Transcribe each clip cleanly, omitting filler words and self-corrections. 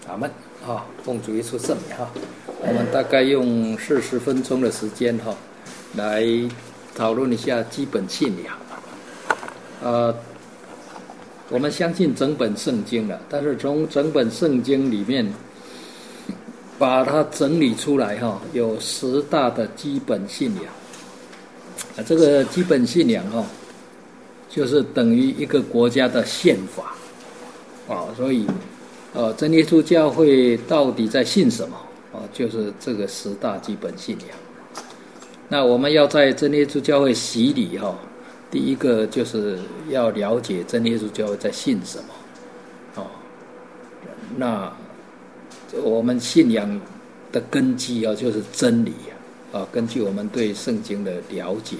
阿们奉主耶稣圣名我们大概用40分钟的时间来讨论一下基本信仰。我们相信整本圣经了，但是从整本圣经里面把它整理出来有10大的基本信仰。这个基本信仰就是等于一个国家的宪法所以真耶稣教会到底在信什么就是这个10大基本信仰。那我们要在真耶稣教会洗礼第一个就是要了解真耶稣教会在信什么那我们信仰的根基就是真理根据我们对圣经的了解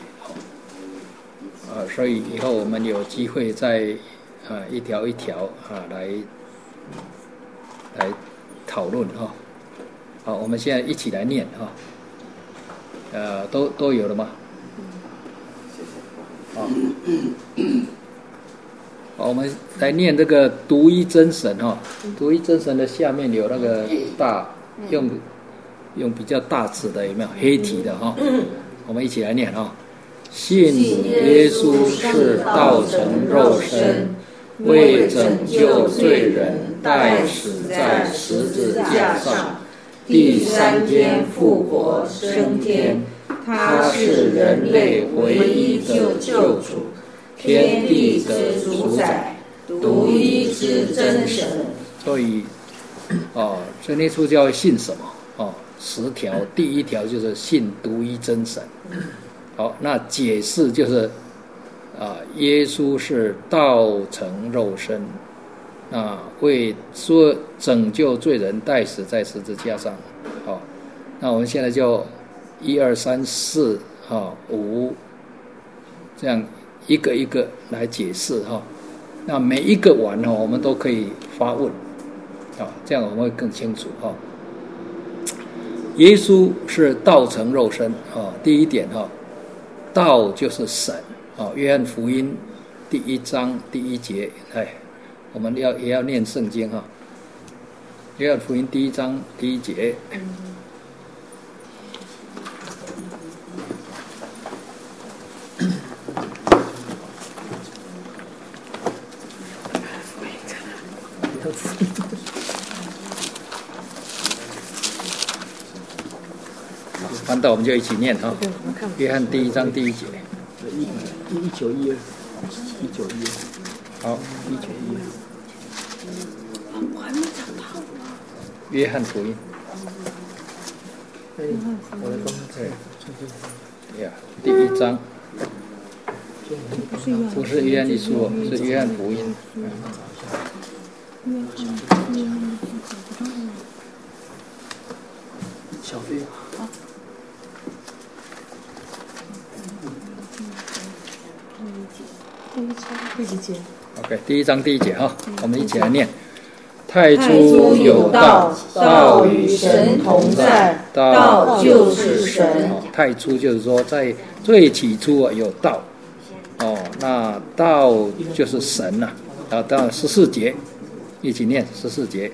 所以以后我们有机会再一条一条来讨论好，我们现在一起来念都有了吗？好，我们来念这个独一真神独一真神的下面有那个大用比较大字的，有没有黑体的我们一起来念信耶稣是道成肉身，为拯救罪人，代死在十字架上，第3天复活升天。他是人类唯一的救主，天地的主宰，独一之真神。所以真耶稣教会信什么10条，第1条就是信独一真神。好，那解释就是耶稣是道成肉身为说拯救罪人，代死在十字架上。好，那我们现在就1、2、3、4、5这样一个一个来解释那每一个完我们都可以发问这样我们会更清楚耶稣是道成肉身第一点道就是神约翰福音第1章第1节我们也要念圣经约翰福音第1章第1节翻到我们就一起念约翰第1章第1节 1912 好我还没找到约翰福音第1章不是约翰一书是约翰福音小飞第几节 OK 第1章第1节我们一起来念太初有道，道与神同在，道就是神太初就是说在最起初有道那道就是神当然14节一起念14节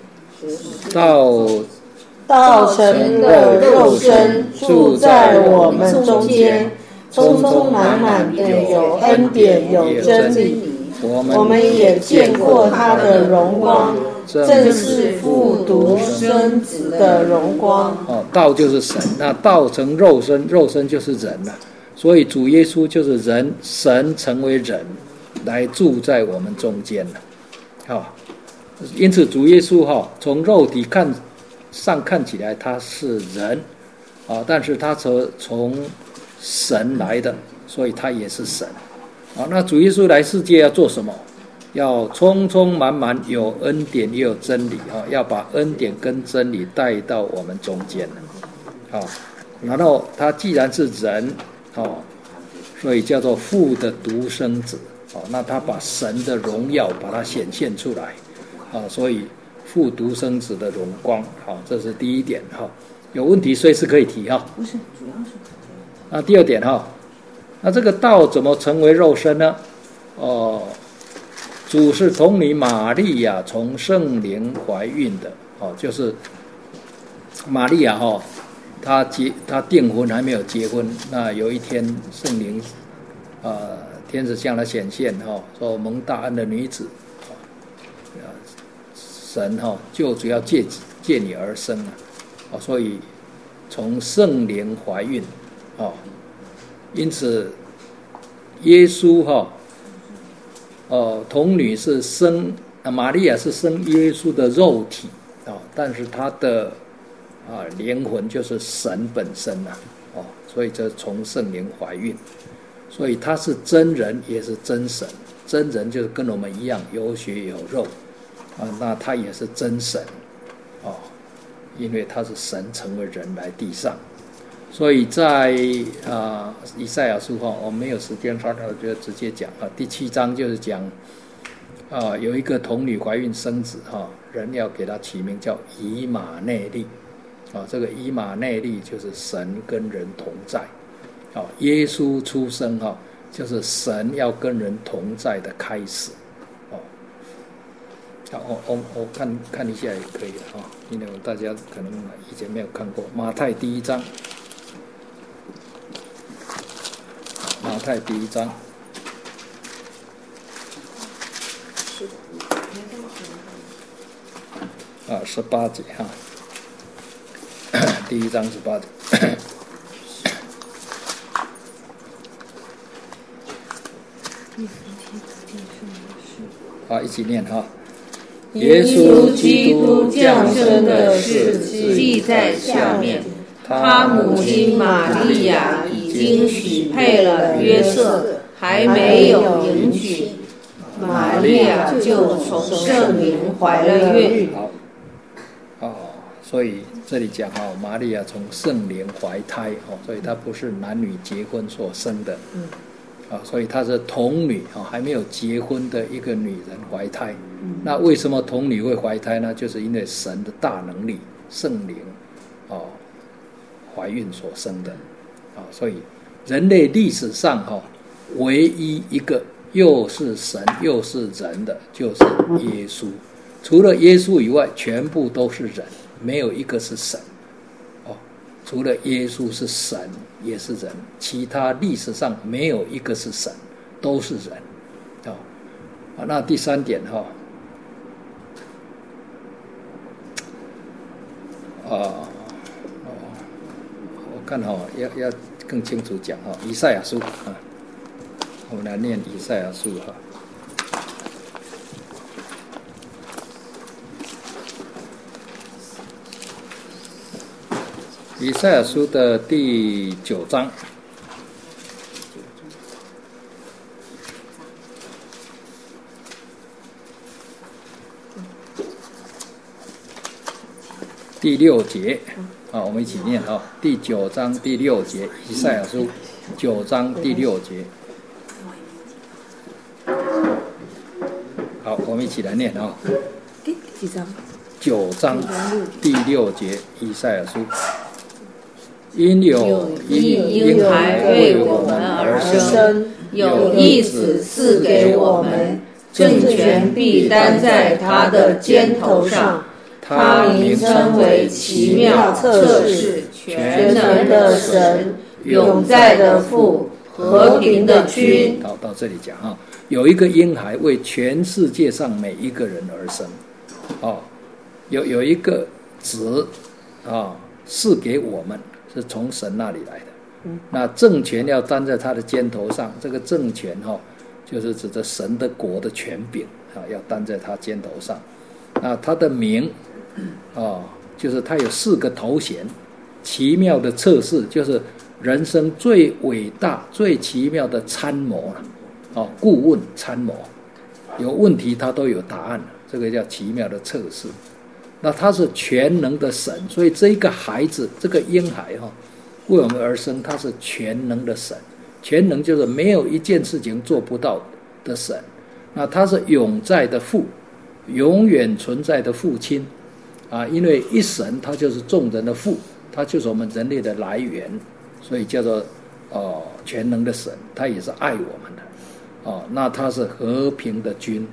道成的肉身住在我们中间，充充满满的有恩典有真理，我们也见过他的荣光，正是父独生子的荣光道就是神那道成肉身，肉身就是人所以主耶稣就是人，神成为人来住在我们中间因此主耶稣从肉体看起来他是人但是他从神来的，所以他也是神那主耶稣来世界要做什么？要充充满满有恩典也有真理要把恩典跟真理带到我们中间然后他既然是人所以叫做父的独生子那他把神的荣耀把它显现出来所以父独生子的荣光这是第一点有问题随时可以提不是主要是那第2点那这个道怎么成为肉身呢主是童女玛利亚从圣灵怀孕的，就是玛利亚她订婚还没有结婚，那有一天圣灵天使向她显现说蒙大恩的女子，神就主要借你而生所以从圣灵怀孕因此耶稣童女是生玛利亚是生耶稣的肉体但是她的灵魂就是神本身所以这从圣灵怀孕，所以他是真人也是真神。真人就是跟我们一样有血有肉那他也是真神因为他是神成为人来地上。所以在以赛亚书我没有时间说，我就直接讲第7章就是讲有一个童女怀孕生子人要给他起名叫以马内利这个以马内利就是神跟人同在耶稣出生就是神要跟人同在的开始我看一下也可以了因为大家可能以前没有看过马太第1章，马太第1章18节第1章18节一起念耶稣基督降生的事记在下面。他母亲玛利亚已经许配了约瑟，还没有迎娶，玛利亚就从圣灵怀了孕。 所以这里讲玛利亚从圣灵怀胎所以她不是男女结婚所生的所以她是童女还没有结婚的一个女人怀胎那为什么童女会怀胎呢？就是因为神的大能力圣灵怀孕所生的所以人类历史上唯一一个又是神又是人的就是耶稣，除了耶稣以外全部都是人，没有一个是神除了耶稣是神也是人，其他历史上没有一个是神，都是人那第3点我看要更清楚讲以赛亚书我们来念以赛亚书以赛亚书的第9章第6节我们一起念第9章第6节，以赛亚书9章第6节。好，我们一起来念几章 ？9章第6节，以赛亚书。因有婴孩为我们而生，有一子赐给我们，政权必担在他的肩头上。他名称为奇妙策士，全能的神，永在的父，和平的君。到这里讲有一个婴孩为全世界上每一个人而生有一个子赐给我们，是从神那里来的那政权要担在他的肩头上，这个政权就是指着神的国的权柄要担在他肩头上。那他的名就是他有4个头衔，奇妙的策士就是人生最伟大最奇妙的参谋顾问参谋，有问题他都有答案，这个叫奇妙的策士。那他是全能的神，所以这个孩子这个婴孩为我们而生，他是全能的神。全能就是没有一件事情做不到的神。那他是永在的父，永远存在的父亲因为一神他就是众人的父，他就是我们人类的来源，所以叫做全能的神，他也是爱我们的那他是和平的君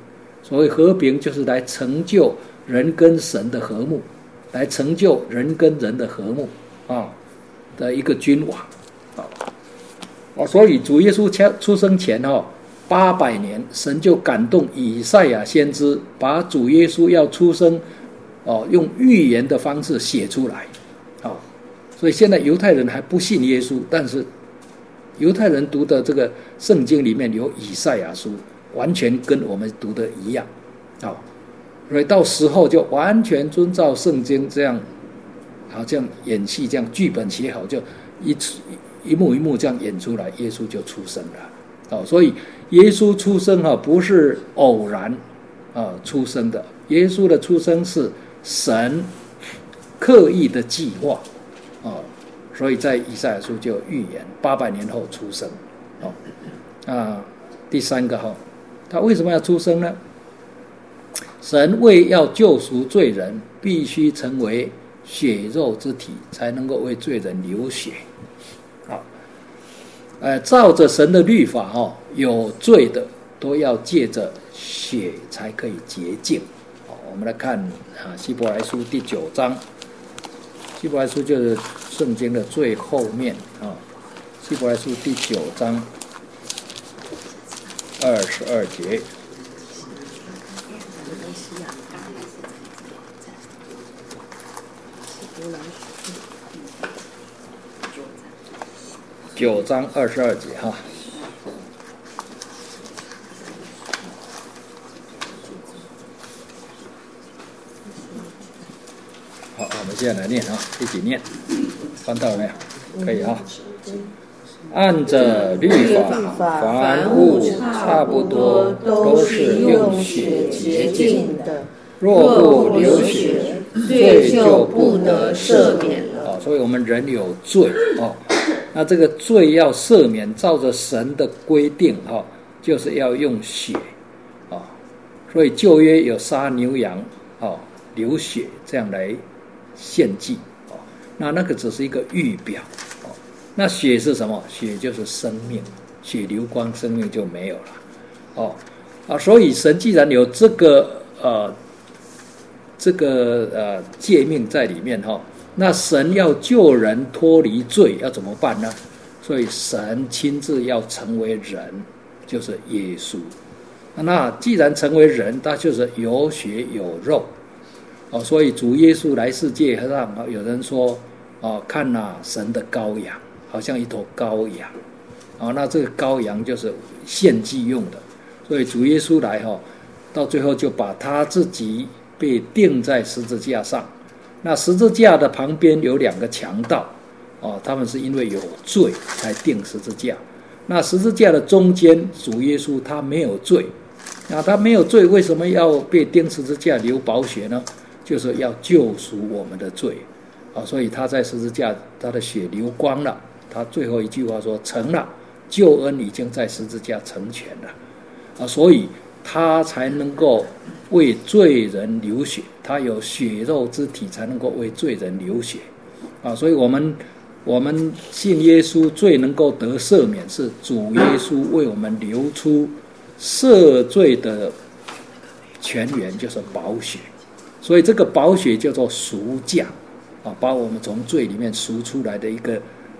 所谓和平就是来成就人跟神的和睦，来成就人跟人的和睦的一个君王所以主耶稣出生前800年，神就感动以赛亚先知，把主耶稣要出生用预言的方式写出来所以现在犹太人还不信耶稣，但是犹太人读的这个圣经里面有以赛亚书，完全跟我们读的一样所以到时候就完全遵照圣经这样好像演戏，这样剧本写好，就一幕一幕这样演出来，耶稣就出生了所以耶稣出生不是偶然出生的，耶稣的出生是神刻意的计划所以在以赛亚书就有预言800年后出生第三个他为什么要出生呢？神为要救赎罪人，必须成为血肉之体，才能够为罪人流血照着神的律法有罪的都要借着血才可以洁净我们来看希伯来书第9章，希伯来书就是圣经的最后面希伯来书第9章22节。9章22节好，我们现在来念一起念，翻到了没有？可以按着律法，凡物差不多都是用血洁净的，若不流血，罪就不得赦免了所以我们人有罪那这个罪要赦免，照着神的规定就是要用血所以旧约有杀牛羊流血这样来献祭那个只是一个预表那血是什么？血就是生命，血流光，生命就没有了所以神既然有这个诫命在里面那神要救人脱离罪要怎么办呢？所以神亲自要成为人，就是耶稣那既然成为人，他就是有血有肉所以主耶稣来世界上有人说看神的羔羊，好像一头羔羊那这个羔羊就是献祭用的，所以主耶稣来到最后就把他自己被钉在十字架上。那十字架的旁边有2个强盗他们是因为有罪才钉十字架。那十字架的中间主耶稣他没有罪，那他没有罪为什么要被钉十字架流宝血呢？就是要救赎我们的罪所以他在十字架他的血流光了，他最后一句话说成了，救恩已经在十字架成全了所以他才能够为罪人流血，他有血肉之体才能够为罪人流血所以我们信耶稣，罪能够得赦免，是主耶稣为我们流出赦罪的泉源，就是宝血。所以这个宝血叫做赎价把我们从罪里面赎出来的一个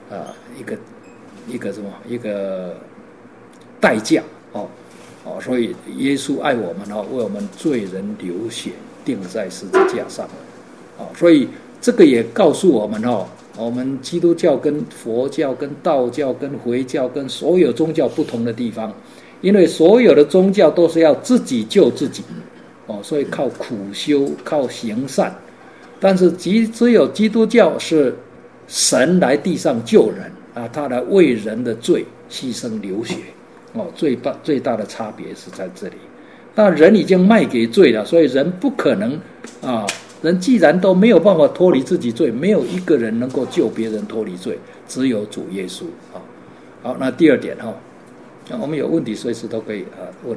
代价所以耶稣爱我们为我们罪人流血，钉在十字架上所以这个也告诉我们我们基督教跟佛教跟道教跟回教跟所有宗教不同的地方，因为所有的宗教都是要自己救自己所以靠苦修靠行善，但是只有基督教是神来地上救人他来为人的罪牺牲流血最大的差别是在这里。那人已经卖给罪了，所以人不可能人既然都没有办法脱离自己罪，没有一个人能够救别人脱离罪，只有主耶稣好，那第二点我们有问题随时都可以问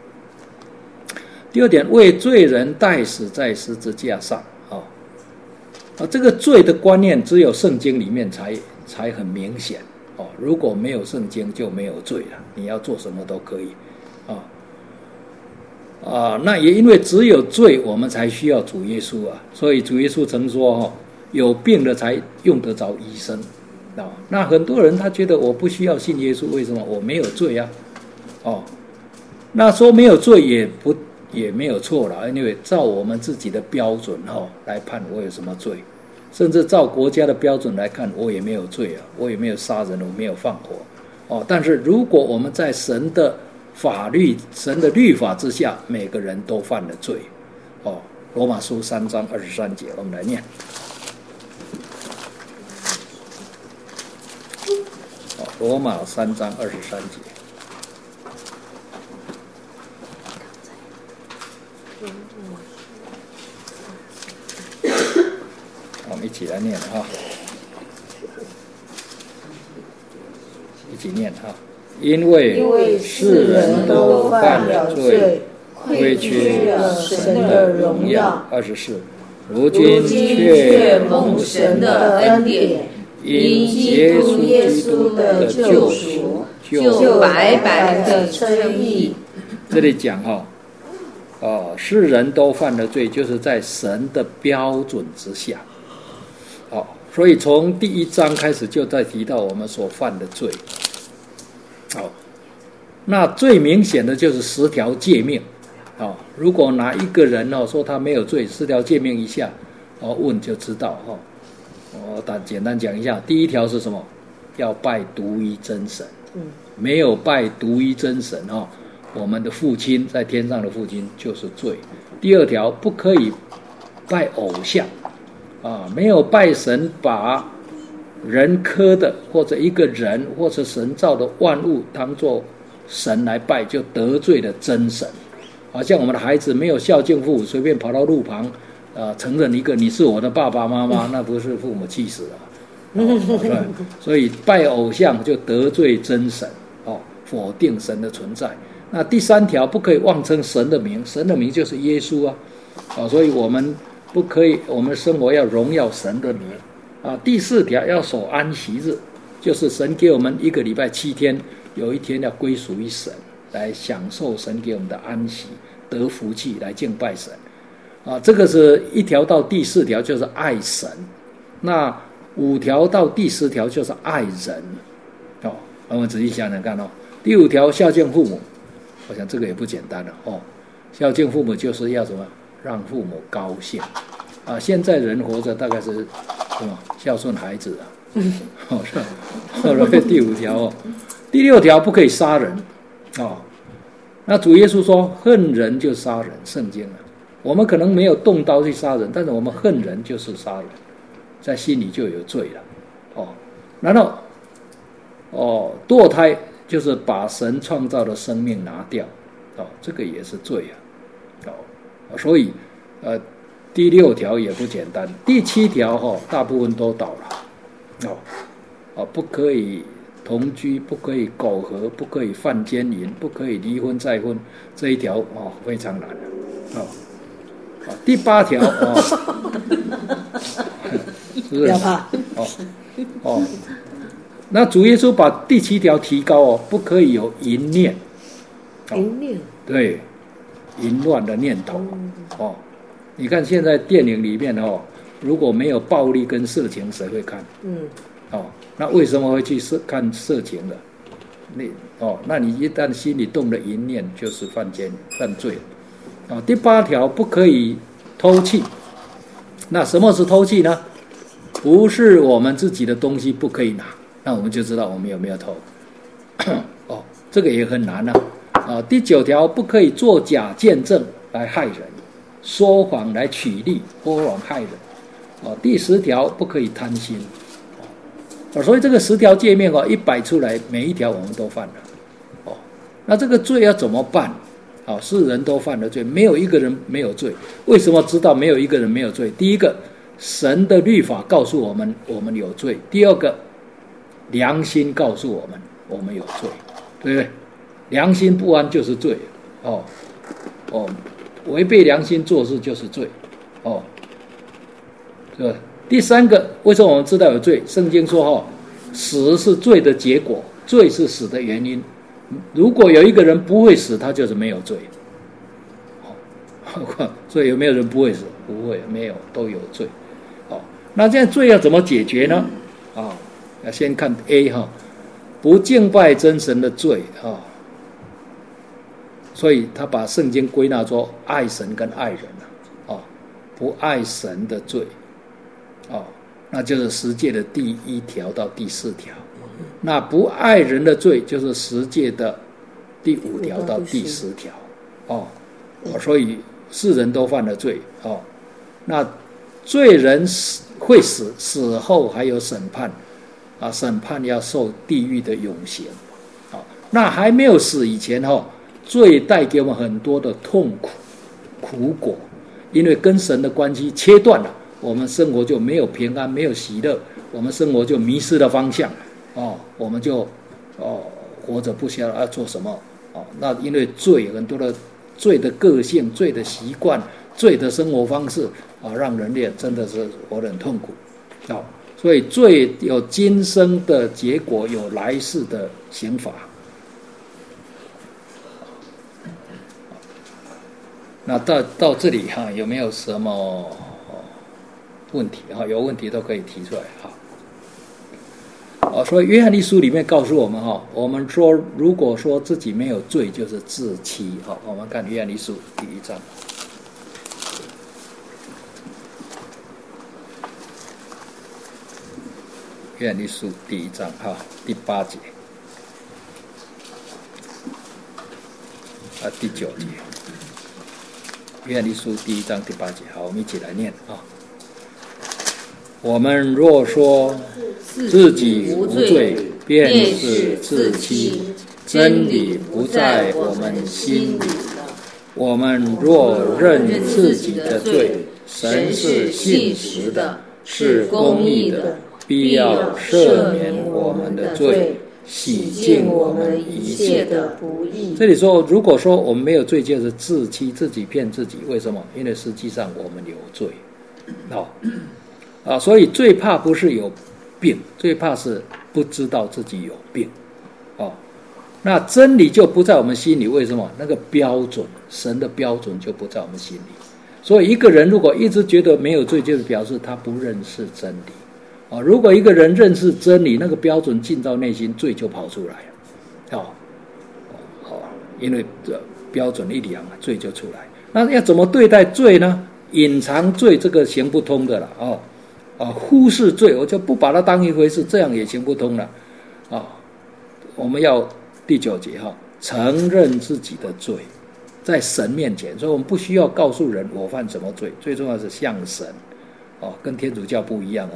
第二点，为罪人代死在十字架上这个罪的观念只有圣经里面才很明显如果没有圣经就没有罪了，你要做什么都可以那也因为只有罪，我们才需要主耶稣啊。所以主耶稣曾说有病的才用得着医生啊。那很多人他觉得我不需要信耶稣，为什么？我没有罪啊。那说没有罪也没有错了，因为照我们自己的标准来判我有什么罪，甚至照国家的标准来看，我也没有罪啊，我也没有杀人，我没有放火但是如果我们在神的法律、神的律法之下，每个人都犯了罪罗马书3章23节，我们来念。罗马3章23节。我们一起来念一起念因为世人都犯了罪，亏缺了神的荣耀。24，如今却蒙神的恩典，因耶稣基督的救赎，就白白的称义。这里讲世人都犯了罪，就是在神的标准之下。所以从第1章开始就在提到我们所犯的罪。那最明显的就是10条诫命。如果哪一个人说他没有罪，10条诫命一下问就知道。我简单讲一下，第1条是什么？要拜独一真神。没有拜独一真神我们的父亲在天上的父亲就是罪。第2条，不可以拜偶像没有拜神，把人刻的或者一个人或者神造的万物当作神来拜，就得罪了真神。好像我们的孩子没有孝敬父母，随便跑到路旁承认一个你是我的爸爸妈妈，那不是父母气死了所以拜偶像就得罪真神否定神的存在。那第3条，不可以妄称神的名，神的名就是耶稣所以我们不可以，我们生活要荣耀神的名第4条，要守安息日，就是神给我们1个礼拜7天，有一天要归属于神，来享受神给我们的安息，得福气，来敬拜神这个是1条到第4条就是爱神。那5条到第10条就是爱人我们仔细想想看第5条孝敬父母，我想这个也不简单了孝敬父母就是要什么？让父母高兴现在人活着大概是什么？孝顺孩子第5条第6条不可以杀人那主耶稣说恨人就杀人，圣经我们可能没有动刀去杀人，但是我们恨人就是杀人，在心里就有罪了然后堕胎就是把神创造的生命拿掉这个也是罪所以第6条也不简单。第7条大部分都倒了不可以同居，不可以苟合，不可以犯奸淫，不可以离婚再婚，这1条非常难第8条不要怕那主耶稣把第7条提高不可以有淫念。 淫念对，淫乱的念头你看现在电影里面如果没有暴力跟色情，谁会看？那为什么会去看色情的？那你一旦心里动了淫念，就是犯罪第8条不可以偷窃。那什么是偷窃呢？不是我们自己的东西不可以拿，那我们就知道我们有没有偷这个也很难第9条不可以作假见证来害人，说谎来取利，说谎害人第10条不可以贪心所以这个10条诫命一摆出来，每一条我们都犯了那这个罪要怎么办？世人都犯了罪，没有一个人没有罪。为什么知道没有一个人没有罪？第一个，神的律法告诉我们我们有罪；第二个，良心告诉我们我们有罪，对不对？良心不安就是罪违背良心做事就是罪是吧？第3个，为什么我们知道有罪？圣经说死是罪的结果，罪是死的原因。如果有一个人不会死，他就是没有罪所以有没有人不会死？不会，没有，都有罪。那这样罪要怎么解决呢？要先看 A 不敬拜真神的罪所以他把圣经归纳作爱神跟爱人不爱神的罪那就是十诫的第1条到第4条。那不爱人的罪就是十诫的第5条到第10条所以世人都犯了罪那罪人会死，死后还有审判审判要受地狱的永刑那还没有死以前罪带给我们很多的痛苦苦果，因为跟神的关系切断了，我们生活就没有平安，没有喜乐，我们生活就迷失了方向我们就活着不晓得要做什么那因为罪，很多的罪的个性、罪的习惯、罪的生活方式让人类真的是活得很痛苦所以罪有今生的结果，有来世的刑罚。那到这里有没有什么问题有问题都可以提出来所以约翰一书里面告诉我们我们说如果说自己没有罪就是自欺我们看约翰一书第1章。约翰一书第1章第8节第9节。约翰一书第1章第8节，好，我们一起来念我们若说自己无罪，便是自欺，真理不在我们心里。我们若认自己的罪，神是信实的，是公义的，必要赦免我们的罪，洗净我们一切的不义。这里说，如果说我们没有罪，就是自欺，自己骗自己。为什么？因为实际上我们有罪所以最怕不是有病，最怕是不知道自己有病那真理就不在我们心里。为什么？那个标准，神的标准就不在我们心里。所以一个人如果一直觉得没有罪，就是表示他不认识真理如果一个人认识真理，那个标准进到内心，罪就跑出来了因为标准一量，罪就出来。那要怎么对待罪呢？隐藏罪这个行不通的了忽视罪，我就不把它当一回事，这样也行不通了我们要第9节承认自己的罪在神面前，所以我们不需要告诉人我犯什么罪，最重要是向神跟天主教不一样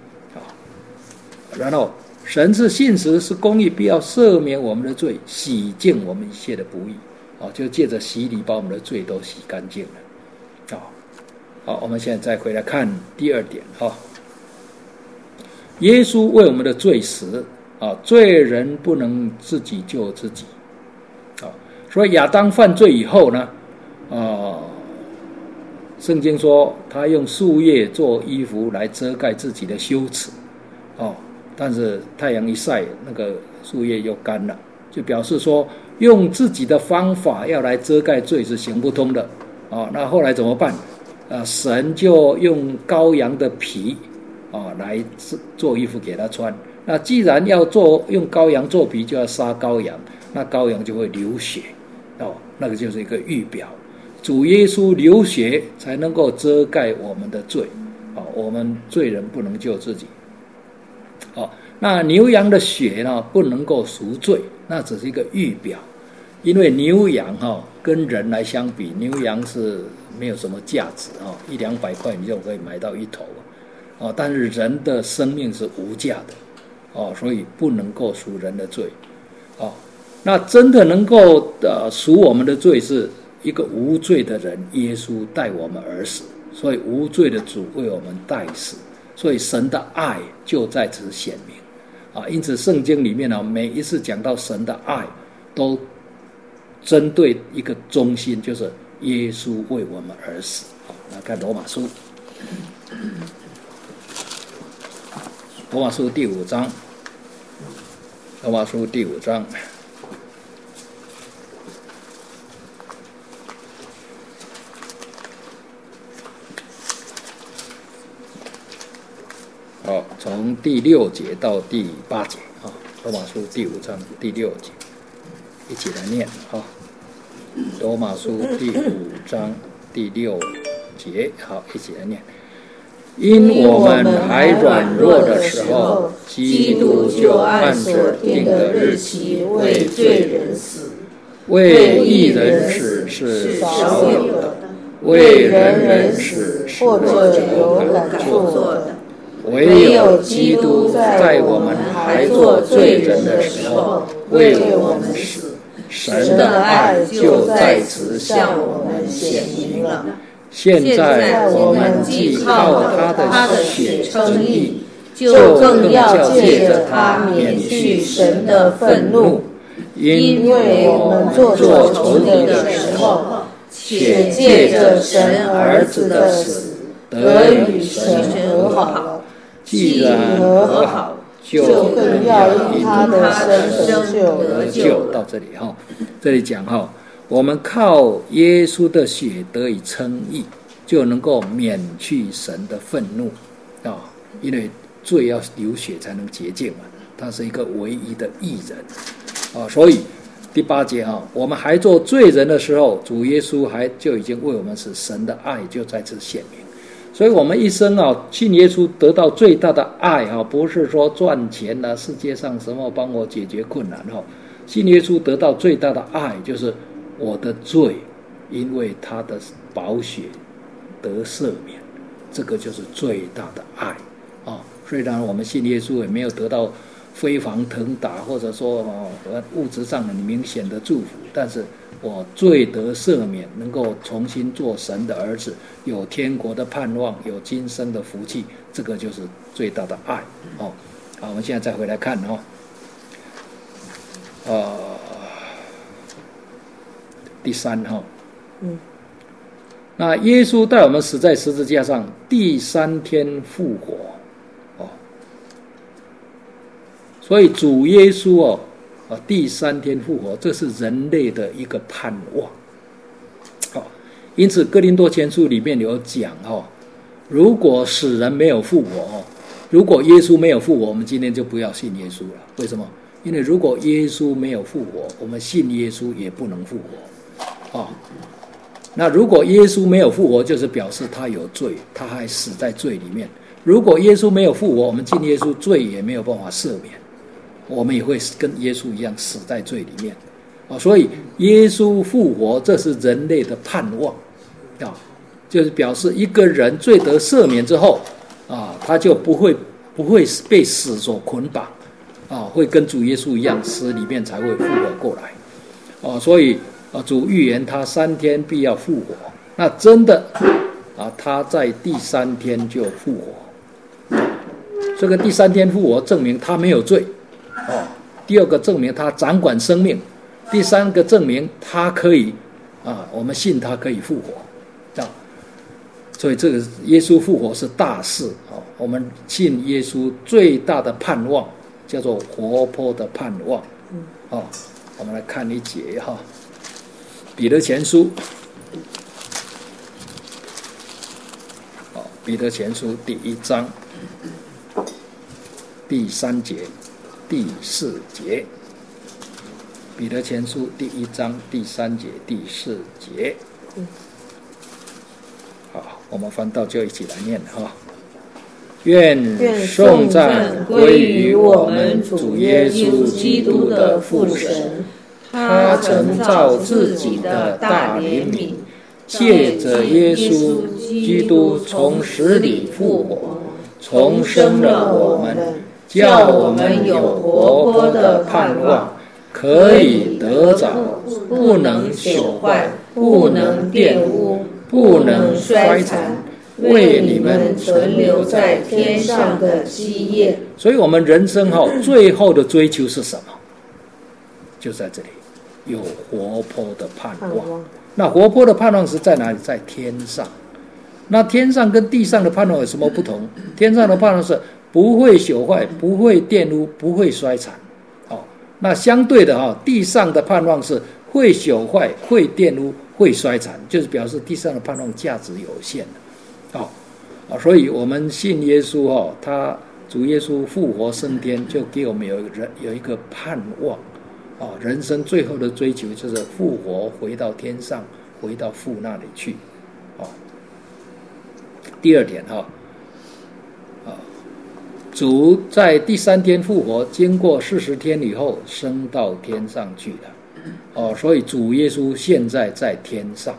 然后神是信实，是公义，必要赦免我们的罪，洗净我们一切的不义就借着洗礼把我们的罪都洗干净了好，我们现在再回来看第2点耶稣为我们的罪死罪人不能自己救自己所以亚当犯罪以后呢圣经说他用树叶做衣服来遮盖自己的羞耻但是太阳一晒，那个树叶又干了，就表示说用自己的方法要来遮盖罪是行不通的那后来怎么办神就用羔羊的皮来做衣服给他穿。那既然要用羔羊做皮，就要杀羔羊，那羔羊就会流血那个就是一个预表，主耶稣流血才能够遮盖我们的罪我们罪人不能救自己那牛羊的血呢不能够赎罪，那只是一个预表。因为牛羊跟人来相比，牛羊是没有什么价值100-200块你就可以买到一头但是人的生命是无价的所以不能够赎人的罪那真的能够赎我们的罪是一个无罪的人，耶稣代我们而死，所以无罪的主为我们代死，所以神的爱就在此显明因此圣经里面每一次讲到神的爱都针对一个中心，就是耶稣为我们而死来看罗马书第5章罗马书第5章从第6节到第8节啊，罗马书第5章第6节，一起来念啊。罗马书第5章第6节，好，一起来念。因我们还软弱的时候，基督就按所定的日期为罪人死，为义人死是少有的，为人人死是或者有感做的。 唯有基督在我们还做罪人的时候为我们死，神的爱就在此向我们显明了。现在我们既靠他的血称义，就更要借着他免去神的愤怒，因为我们做仇敌的时候，且借着神儿子的死得与神和好。既然和好，就更要因他的生得救。到这里哈，这里讲哈，我们靠耶稣的血得以称义，就能够免去神的愤怒啊！因为罪要流血才能洁净嘛，他是一个唯一的义人啊！所以第8节啊，我们还做罪人的时候，主耶稣就已经为我们死，神的爱就在此显明。所以我们一生信耶稣得到最大的爱不是说赚钱啊，世界上什么帮我解决困难信耶稣得到最大的爱就是我的罪因为他的宝血得赦免，这个就是最大的爱虽然我们信耶稣也没有得到飞黄腾达或者说物质上的明显的祝福，但是我罪得赦免，能够重新做神的儿子，有天国的盼望，有今生的福气，这个就是最大的爱好，我们现在再回来看第3那耶稣带我们死在十字架上，第3天复活所以主耶稣第3天复活，这是人类的一个盼望因此哥林多前书里面有讲如果死人没有复活如果耶稣没有复活，我们今天就不要信耶稣了。为什么？因为如果耶稣没有复活，我们信耶稣也不能复活那如果耶稣没有复活，就是表示他有罪，他还死在罪里面。如果耶稣没有复活，我们信耶稣罪也没有办法赦免，我们也会跟耶稣一样死在罪里面所以耶稣复活，这是人类的盼望就是表示一个人罪得赦免之后他就不会被死所捆绑会跟主耶稣一样，死里面才会复活过来所以主预言他3天必要复活，那真的他在第3天就复活这个第3天复活证明他没有罪第2个证明他掌管生命，第3个证明他可以我们信他可以复活所以这个耶稣复活是大事我们信耶稣最大的盼望叫做活泼的盼望我们来看一节彼得前书彼得前书第1章第3节第4节，彼得前书第1章第3节第4节好，我们翻到就一起来念愿颂赞归于我们主耶稣基督的父神，他曾照自己的大怜悯，借着耶稣基督从死里复活，重生了我们，叫我们有活泼的盼望，可以得着不能朽坏，不能玷污，不能衰残，为你们存留在天上的基业。所以我们人生最后的追求是什么？就在这里，有活泼的盼望。那活泼的盼望是在哪里？在天上。那天上跟地上的盼望有什么不同？天上的盼望是不会朽坏，不会玷污，不会衰残那相对的地上的盼望是会朽坏，会玷污，会衰残，就是表示地上的盼望价值有限所以我们信耶稣他主耶稣复活升天，就给我们有一个盼望啊！人生最后的追求就是复活，回到天上，回到父那里去啊。第二点主在第3天复活，经过40天以后升到天上去了所以主耶稣现在在天上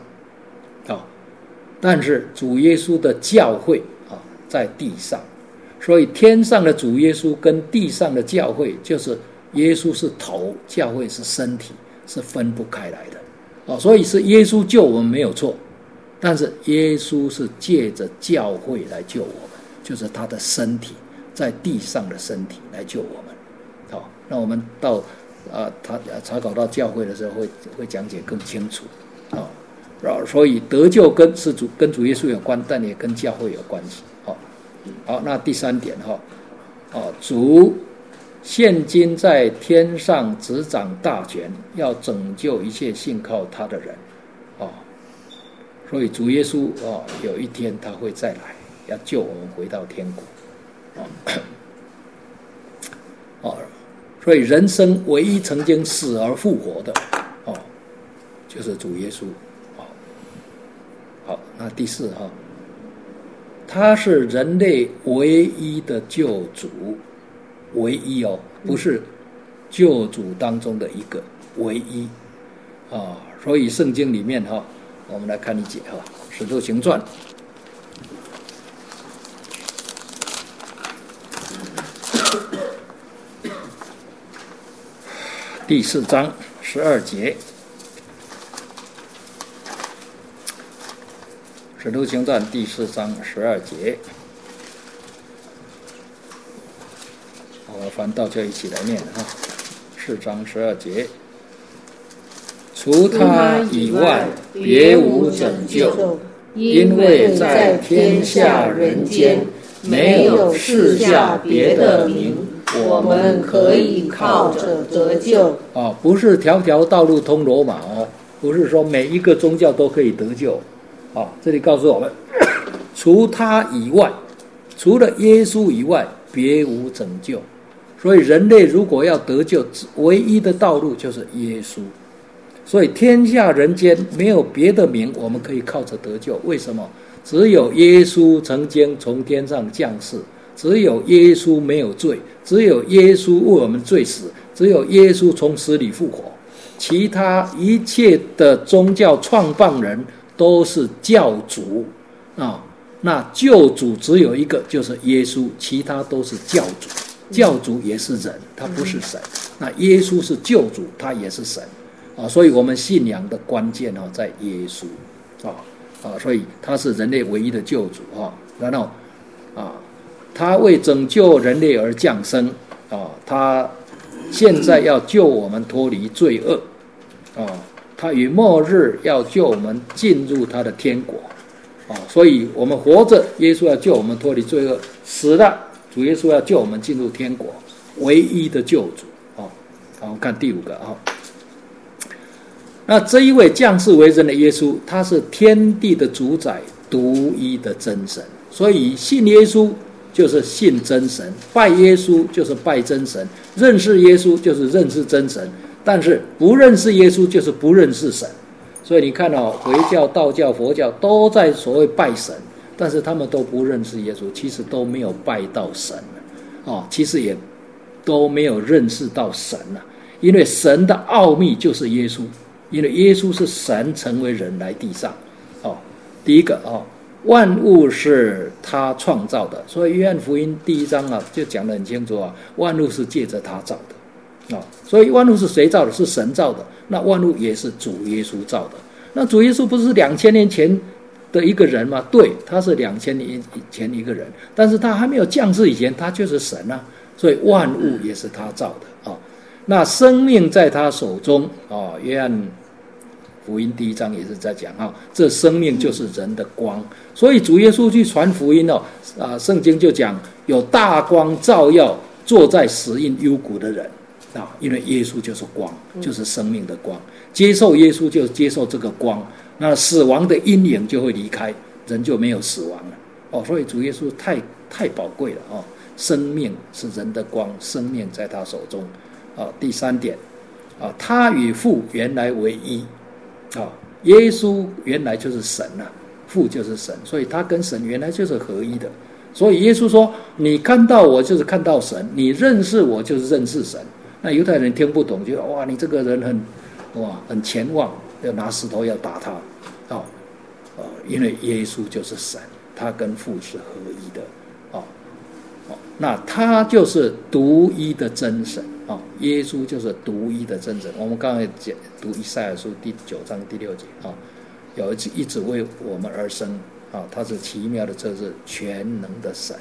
但是主耶稣的教会在地上，所以天上的主耶稣跟地上的教会，就是耶稣是头，教会是身体，是分不开来的所以是耶稣救我们没有错，但是耶稣是借着教会来救我们，就是他的身体，在地上的身体来救我们那我们到查考到教会的时候会讲解更清楚所以得救跟主耶稣有关，但也跟教会有关系好，那第3点主现今在天上执掌大权，要拯救一切信靠他的人所以主耶稣有一天他会再来，要救我们回到天国所以人生唯一曾经死而复活的就是主耶稣好，那第4他是人类唯一的救主，唯一不是救主当中的一个，唯一所以圣经里面我们来看一节使徒行传第4章12节，使徒行传第4章12节，我翻到就一起来念4章12节，除他以外别无拯救，因为在天下人间没有赐下别的名，我们可以靠着得救不是条条道路通罗马不是说每一个宗教都可以得救这里告诉我们除他以外，除了耶稣以外别无拯救，所以人类如果要得救，唯一的道路就是耶稣，所以天下人间没有别的名我们可以靠着得救。为什么？只有耶稣曾经从天上降世，只有耶稣没有罪，只有耶稣为我们罪死，只有耶稣从死里复活，其他一切的宗教创办人都是教主那救主只有一个，就是耶稣，其他都是教主。教主也是人，他不是神那耶稣是救主，他也是神所以我们信仰的关键在耶稣所以他是人类唯一的救主然后他为拯救人类而降生他现在要救我们脱离罪恶他于末日要救我们进入他的天国所以我们活着，耶稣要救我们脱离罪恶；死了，主耶稣要救我们进入天国，唯一的救主好，看第5个那这一位降世为人的耶稣，他是天地的主宰，独一的真神，所以信耶稣就是信真神，拜耶稣就是拜真神，认识耶稣就是认识真神，但是不认识耶稣就是不认识神。所以你看回教、道教、佛教都在所谓拜神，但是他们都不认识耶稣，其实都没有拜到神其实也都没有认识到神因为神的奥秘就是耶稣，因为耶稣是神成为人来地上第一个万物是他创造的，所以约翰福音第1章就讲得很清楚万物是借着他造的所以万物是谁造的？是神造的，那万物也是主耶稣造的。那主耶稣不是2000年前的一个人吗？对，他是2000年前一个人，但是他还没有降世以前，他就是神所以万物也是他造的那生命在他手中约翰福音第1章也是在讲这生命就是人的光，所以主耶稣去传福音圣经就讲有大光照耀坐在死荫幽谷的人因为耶稣就是光，就是生命的光，接受耶稣就接受这个光，那死亡的阴影就会离开，人就没有死亡了所以主耶稣太太宝贵了啊！生命是人的光，生命在他手中啊。第三点啊，他与父原来为一啊，耶稣原来就是神啊，父就是神，所以他跟神原来就是合一的。所以耶稣说：“你看到我就是看到神，你认识我就是认识神。”那犹太人听不懂，觉得哇，你这个人很前往，要拿石头要打他因为耶稣就是神，他跟父是合一的那他就是独一的真神耶稣就是独一的真神。我们刚才读以赛亚书第9章第6节有一直为我们而生他是奇妙的，这是全能的神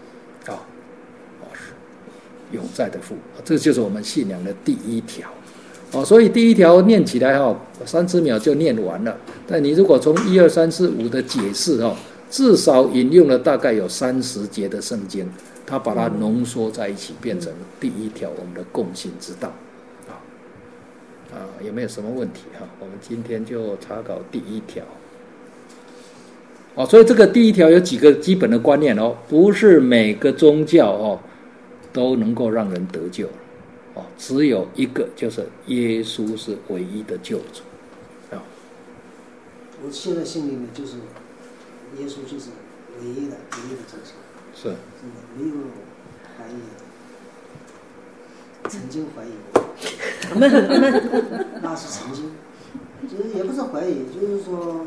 永在的父，这就是我们信仰的第一条所以第一条念起来30秒就念完了，但你如果从1、2、3、4、5的解释至少引用了大概有30节的圣经，他把它浓缩在一起，变成第一条我们的共信之道有没有什么问题我们今天就查考第一条所以这个第一条有几个基本的观念不是每个宗教都能够让人得救只有一个，就是耶稣是唯一的救主我现在心里面就是耶稣就是唯一的真神， 是没有怀疑的，曾经怀疑过那是曾经，就是也不是怀疑，就是说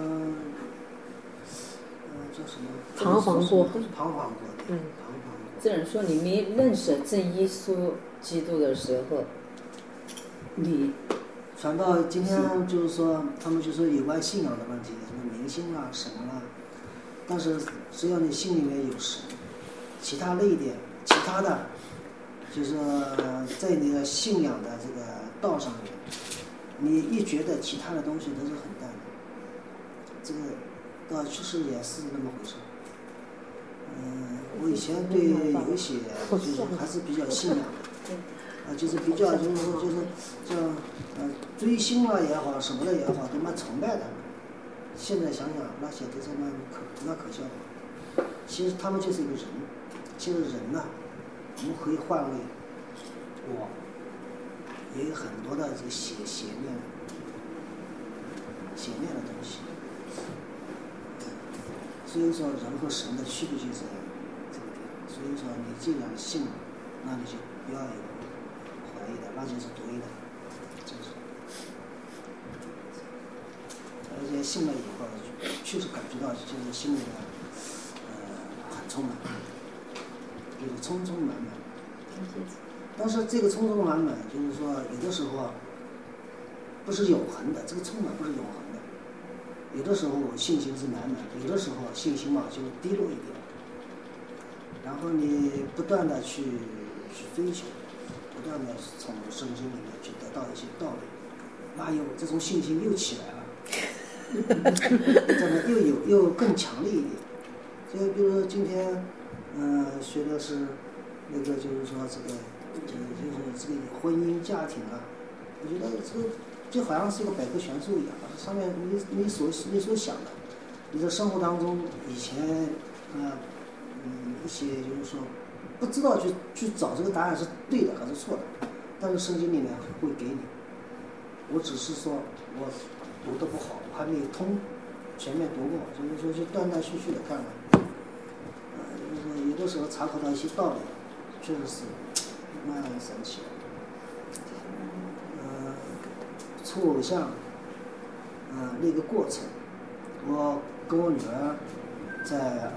叫什么彷徨过， 彷徨过彷徨过。 这人说你没认识真耶稣基督的时候，你传到今天就是说，他们就说有关信仰的问题，什么明星啊、神啊，但是只要你心里面有神，其他的就是在你的信仰的这个道上面，你一觉得其他的东西都是很淡的，这个确实也是那么回事。我以前对有一些就是还是比较信仰的，就是比较就是说就是叫追星啊也好，什么的也好，都蛮崇拜他们。现在想想那些都是蛮可笑的。其实他们就是一个人，其实人呢，我们可以换为我，也有很多的这个邪念的东西。所以说人和神的区别就是这个点。所以说你既然信了，那你就不要有怀疑的，那就是独一的，就是。而且信了以后，确实感觉到就是心里面很充满，就是充充满满。但是这个充充满满，就是说有的时候不是永恒的，这个充满不是永恒的。有的时候信心是满满，有的时候信心嘛就低落一点，然后你不断的去追求，不断的从圣经里面去得到一些道理，哎呦，这种信心又起来了，这么又更强烈一点。就比如说今天，学的是那个就是说这个婚姻家庭啊，我觉得这个。就好像是一个百科全书一样，上面你所想的，你的生活当中以前一些就是说不知道去找这个答案是对的还是错的，但是圣经里面会给你。我只是说我读得不好，我还没有全面读过，就是说就断断续续的看看。就是说有的时候查考到一些道理，确实是蛮神奇的。出偶像，那个过程，我跟我女儿在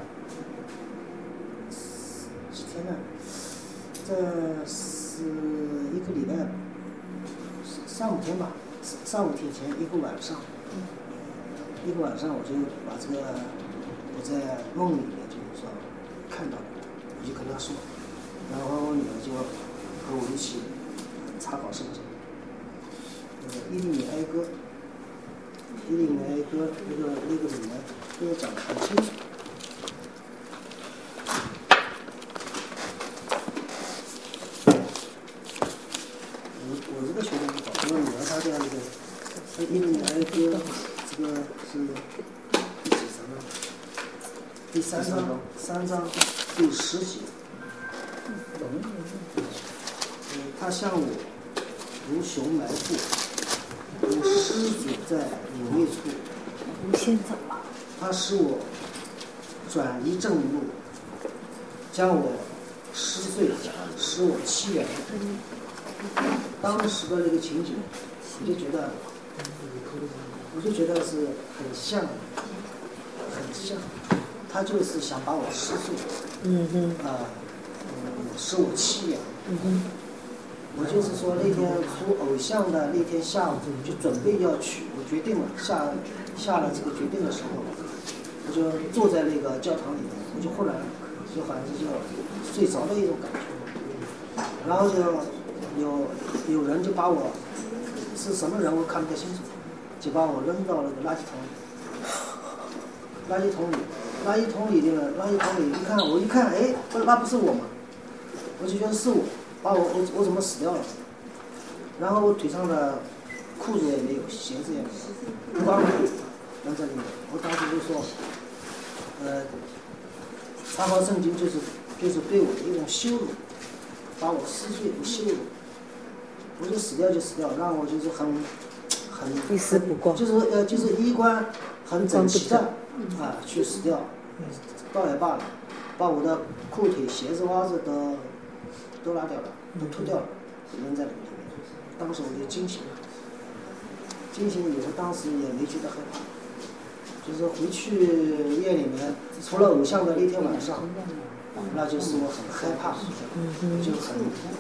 几天呢？这是一个礼拜3-5天吧，3-5天前一个晚上我就把这个我在梦里面就是说看到的，我就跟她说，然后我女儿就和我一起查考圣经。伊利米哀歌里面都讲得很清楚。我这个学的不好，因为女儿她这样伊利米哀歌这个是第几章啊？ 第3章第10节。他向我如熊埋伏，如狮子在隐秘处。 你先走吧。 他使我转移正路，将我撕碎，使我凄凉。当时的那个情景，我就觉得是很像，他就是想把我撕碎，使我凄凉。我就是说那天出偶像的那天下午就准备要去，我决定了下了这个决定的时候，我就坐在那个教堂里面，我就忽然就好像是就睡着的一种感觉，然后就有人就把我是什么人我看不太清楚，就把我扔到那个垃圾桶里一看，哎，那不是我吗？我就觉得是我。我怎么死掉了？然后我腿上的裤子也没有，鞋子也没有，光扔在里面。我当时就说，查考圣经就是对我的一种羞辱，把我撕碎不羞辱。我就死掉就死掉，让我就是很一丝不挂， 就是衣冠很整齐的去死掉，倒也罢了，把我的裤腿、鞋子、袜子都拉掉了，都脱掉了，扔在里面。当时我就惊醒了，以后当时也没觉得害怕，就是回去夜里面，除了偶像的那天晚上，那就是我很害怕，就很。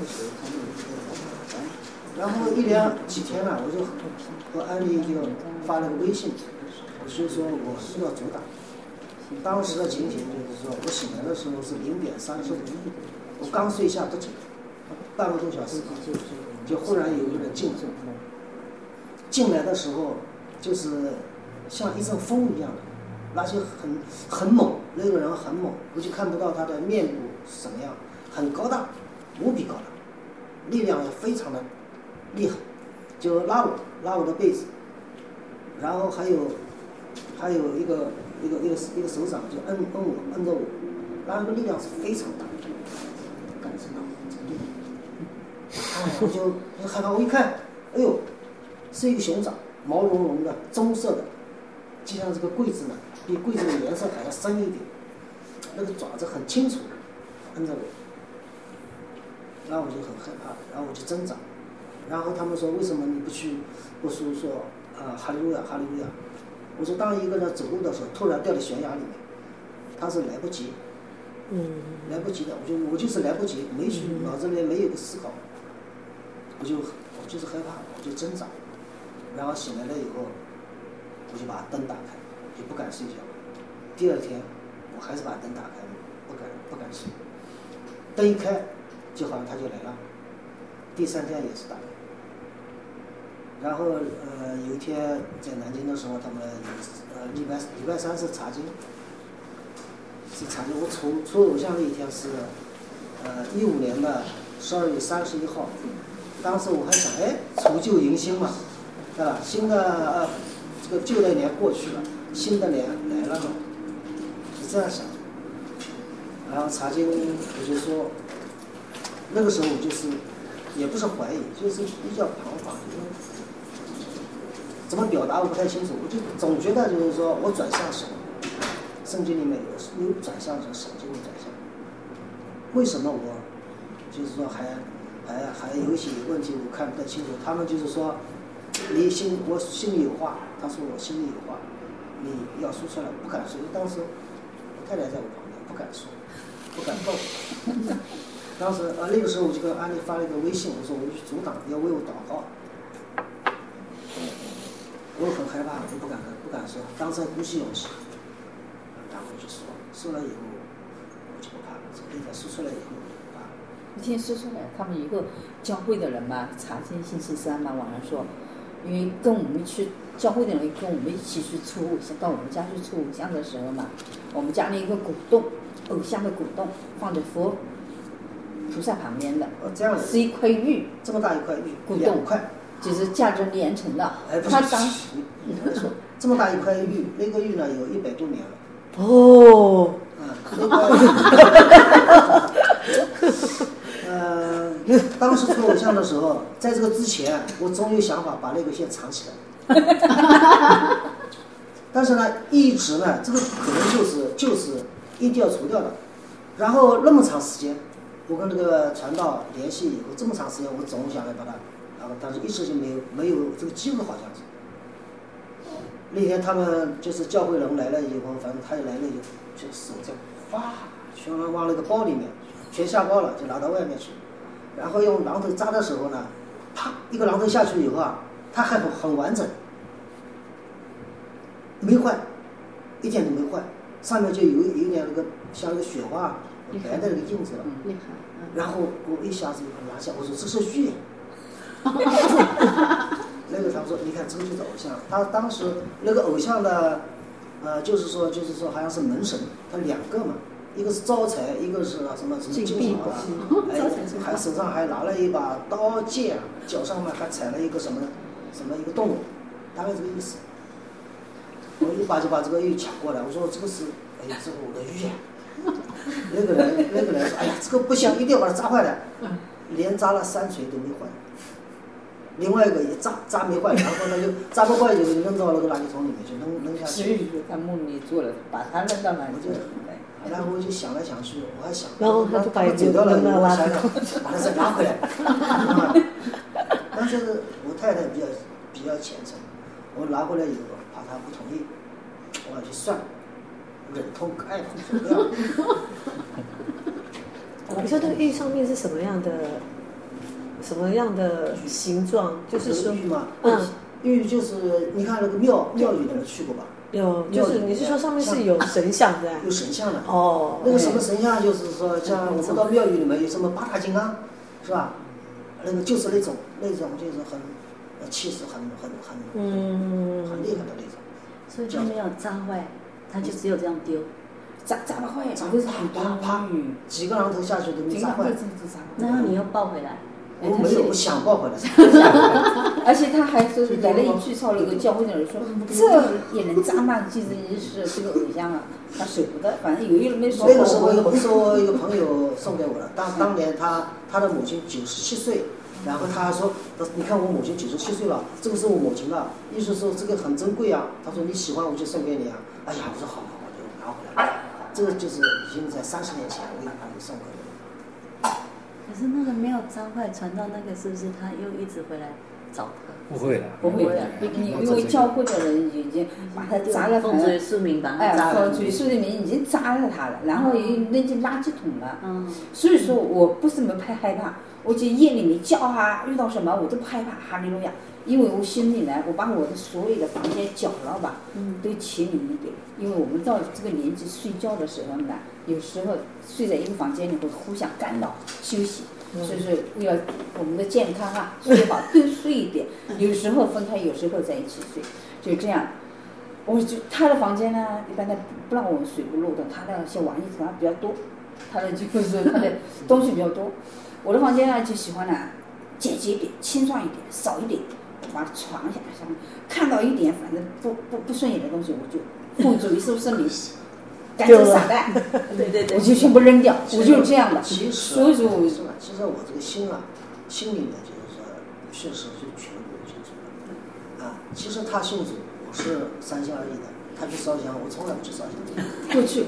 然后一连几天了，我就和安利就发了个微信，我就说我需要阻挡。当时的情形就是说，我醒来的时候是0点35。我刚睡下不久，半个多小时，就忽然有一个人进来的时候，就是像一阵风一样的，那就很猛，那个人很猛，我就看不到他的面部是什么样，很高大，无比高大，力量也非常的厉害，就拉我的被子，然后还有一个手掌就摁着我，那个力量是非常大。我就害怕，我一看，哎呦，是一个熊掌，毛茸茸的，棕色的，就像这个柜子呢，比柜子的颜色还要深一点，那个爪子很清楚，摁着我，然后我就很害怕，然后我就挣扎，然后他们说为什么你不去，不说哈利路亚哈利路亚，我说当一个人走路的时候突然掉到悬崖里面，他是来不及。来不及的，我就是来不及，没去，脑子里没有个思考，我就是害怕，我就挣扎，然后醒来了以后，我就把灯打开，就不敢睡觉。第二天，我还是把灯打开，不敢睡。灯一开，就好像他就来了。第3天也是打开。然后有一天在南京的时候，他们礼拜3是查经。我出偶像那一天是15年的12月31号，当时我还想，除旧迎新嘛，对吧？新的这个旧的年过去了，新的年来了嘛，是这样想。然后查经我就说，那个时候我就是也不是怀疑，就是比较彷徨，怎么表达我不太清楚，我就总觉得就是说我转向神。圣经里面有转向神，就会转向。为什么我就是说还有一些问题我看不太清楚？他们就是说我心里有话，他说我心里有话，你要说出来，不敢说。当时我太太在我旁边，不敢说，不敢告诉他。当时那个时候我就跟安利发了一个微信，我说我去阻挡，要为我祷告。我很害怕，我不敢说，当时鼓起勇气。然后就说了以后，我就不怕了。那天说出来以后，我就不怕了。 那天说出来，他们一个教会的人嘛，查经星期3嘛，网上说，因为跟我们去教会的人跟我们一起去出偶像，到我们家去出偶像的时候嘛，我们家那一个古洞，偶像的古洞，放着佛菩萨旁边的， 这样是一块玉， 这么大一块玉， 古洞 2块， 就是价值连城的。 他当时这么大一块玉，那个玉呢有100多年了。 哦， 当时做偶像的时候，在这个之前，我总有想法把那个先藏起来。但是呢，一直呢，这个可能就是一定要除掉的。然后那么长时间，我跟这个传道联系以后，这么长时间，我总想来把它，然后但是一直就没有这个机会，好像是。那天他们就是教会人来了以后，反正他也来了以后，就手这样发，全往那个包里面，全下包了，就拿到外面去。然后用榔头扎的时候呢，啪，一个榔头下去以后啊，它还很完整，没坏，一点都没坏，上面就有一点那个像那个雪花白的那个印子了。然后我一下子拿下，我说这是玉。那个他说，你看这个就是偶像。他当时那个偶像的，就是说好像是门神，他2个嘛。一个是招财，一个是什么金宝啊，还手上还拿了一把刀剑，脚上面还踩了一个什么一个动物，大概这个意思。我一把就把这个玉抢过来，我说这个是，哎呀，这个我的玉啊。那个人说，哎呀，这个不行，一定要把它扎坏了，连扎了3锤都没坏。另外一个也扎没坏，然后他就扎不坏就扔到那个垃圾桶里面去扔下去。 他梦里做了，把他扔到垃圾桶里。 然后我就想来想去，我还想， 然后他就把走掉了，我想想把它再拿回来。但是我太太比较虔诚，我拿回来以后，怕她不同意，我要去算，忍痛爱痛怎么样？ 你说这个玉上面是什么样的形状？就是说玉嘛，玉就是你看那个庙宇你们去过吧？ 有，就是你是说上面是有神像的？ 有神像的。 哦。 那个什么神像，就是说像我们到庙宇里面有什么8大金刚，是吧？那个就是那种就是很气势很厉害的那种。 所以他没有扎坏，他就只有这样丢。 扎不坏， 扎啪，几个榔头下去都没扎坏。 然后你又抱回来。 我没有，我想抱回来。 而且他还说来了一句操那个教会的人说，这也能扎吗？其实是这个偶像啊，他舍不得，反正有一人没说。 那个是我一个朋友送给我的，当年他的母亲97岁，然后他说，你看我母亲97岁了，这个是我母亲的，意思说这个很珍贵啊。他说你喜欢我就送给你啊。哎呀，我说好，我就拿回来了。这个就是已经在30年前我给他送过的。 可是那个没有扎坏，传到那个是不是他又一直回来找他？ 不会的， 因为教会的人已经把他扎了， 风水树名把他扎了， 风水树名已经扎了他了，然后又扔进垃圾桶了。所以说我不怎么害怕，我就夜里面叫他遇到什么我都不害怕，哈利路亚。因为我心里呢，我把我的所有的房间角落吧，都清理一点。因为我们到这个年纪睡觉的时候呢，有时候睡在一个房间里会互相干扰休息，所以说为了我们的健康啊，睡好多睡一点。有时候分开，有时候在一起睡，就这样。我就他的房间呢，一般他不让我们水不漏的，他的些玩意可能比较多，他的就是他的东西比较多。我的房间呢就喜欢呢简洁一点，清爽一点，少一点。把床下上看到一点反正不顺眼的东西，我就付诸于收拾你，赶紧撒蛋，对，我就全部扔掉，我就是这样的。所以说我其实我这个心里面就是说确实就全部清楚了啊。其实他信主，我是3心2意的，他去烧香，我从来不去烧香。 过去，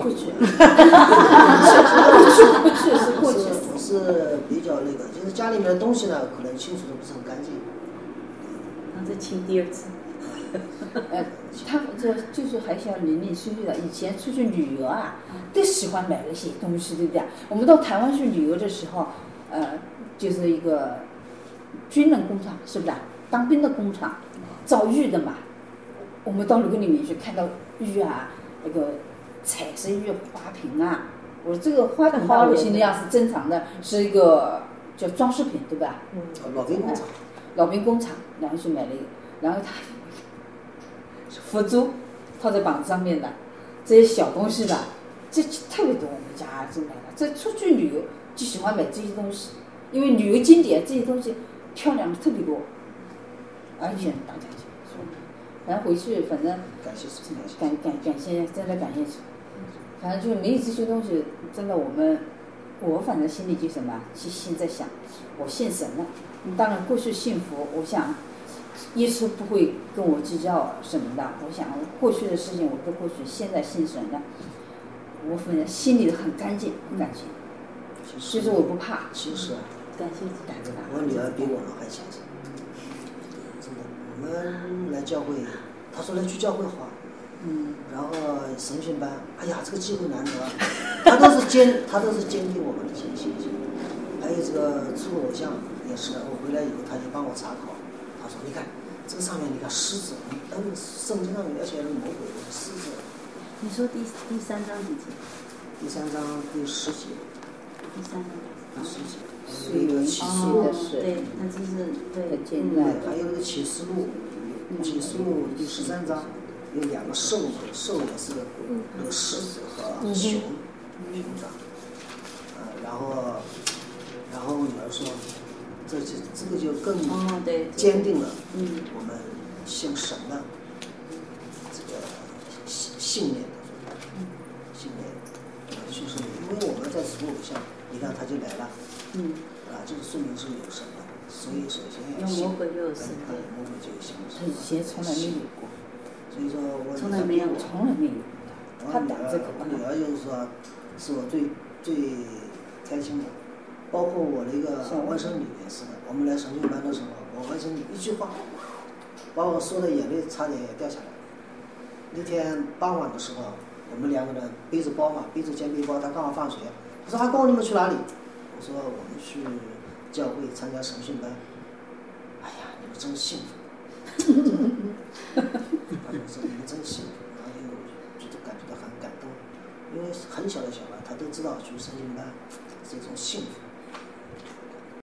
是过去。 我是比较那个，就是家里面的东西呢，可能清除的不是很干净。 再清第2次。 他这就是还是要零零碎碎的。以前出去旅游啊，都喜欢买那些东西，对不对？我们到台湾去旅游的时候，就是一个军人工厂，是不是？当兵的工厂，造玉的嘛。我们到那个里面去看到玉啊，那个彩色玉花瓶啊。我这个花瓶我心里样是正常的，是一个叫装饰品，对吧？老兵工厂，然后去买了一个，然后他佛珠套在膀子上面的，这些小东西吧，这特别多。我们家就买了，这出去旅游就喜欢买这些东西，因为旅游景点这些东西漂亮的特别多，而且大家就说，然后回去反正感谢， 真的感谢。 反正就是没有这些东西，真的我反正心里就什么，心在想，我信神了。当然过去信佛，我想耶稣不会跟我计较什么的。我想过去的事情我都过去，现在信神了，我反正心里很干净，很干净。其实我不怕。 其实感谢我女儿比我们还虔诚，真的。我们来教会，她说来去教会好，然后神训班，哎呀，这个机会难得，她都是坚定我们的信心。还有这个出偶像也是，我回来以后她就帮我查考，她说你看这个上面你看狮子，圣经上描写的魔鬼是狮子。 你说第3章几节？ 第3章第10节。 第3章第10节。 属于启示的是， 对，那就是对。 还有那个启示录，启示录第13章有2个兽也是那个狮子和熊掌，然后我女儿说，这个就更坚定了我们信神的这个信念，就是因为我们在主偶像，你看他就来了，这个说明是有神的，所以首先要信， 魔鬼就有神的， 魔鬼就有信。 他以前从来没有过， 所以说我从来没有， 他胆子可大。 女儿就是说，是我最开心的，包括我那个外甥女也是的。我们来神训班的时候，我外甥女一句话，把我说的眼泪差点也掉下来。那天傍晚的时候，我们2个人背着包嘛，背着肩背包，他刚好放学，他说：“阿公，你们去哪里？”我说：“我们去教会参加神训班。”哎呀，你们真幸福！他说：“你们真幸福。”然后就感觉到很感动，因为很小的小孩他都知道去神训班是一种幸福。